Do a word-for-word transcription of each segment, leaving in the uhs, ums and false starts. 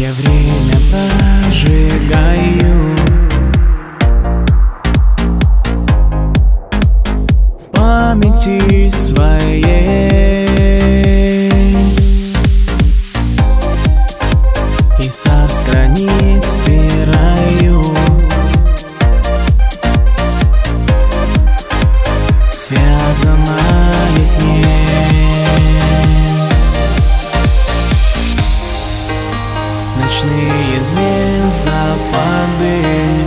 Я время прожигаю в памяти своей, и со страниц стираю связанное с ней. Ночные звездопады,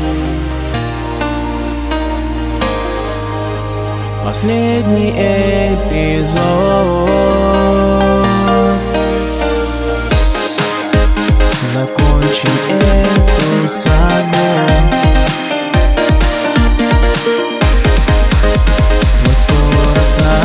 последний эпизод. Закончим эту сагу. Твой скоро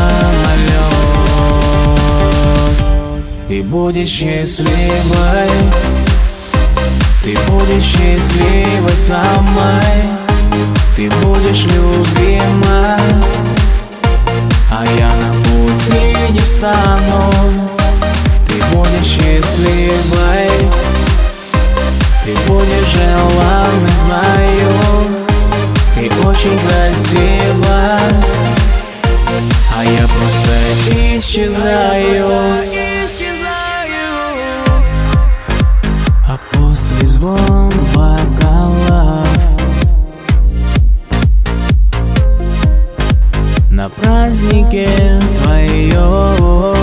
самолет. Ты будешь счастливой, ты будешь счастливой со мной, ты будешь любима, а я на пути не встану. Ты будешь счастливой, ты будешь желанной, знаю. Ты очень красива, а я просто исчезаю. А после звон бокалов на празднике твоем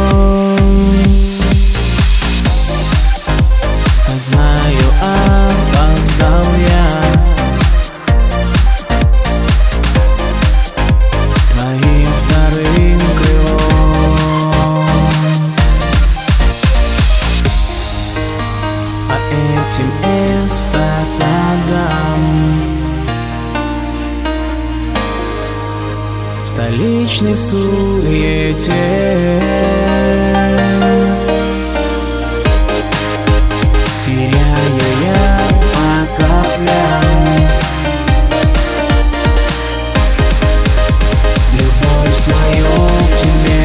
стать, знаю, опоздал я твоим вторым крылом. По этим эстакадам в столичной суете теряю я по каплям любовь свою к тебе.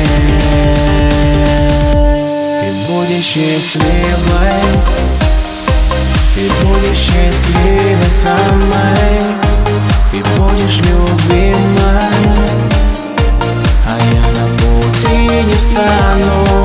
Ты будешь счастливой, ты будешь счастливой со мной, ты будешь любимой, а я на пути не встану.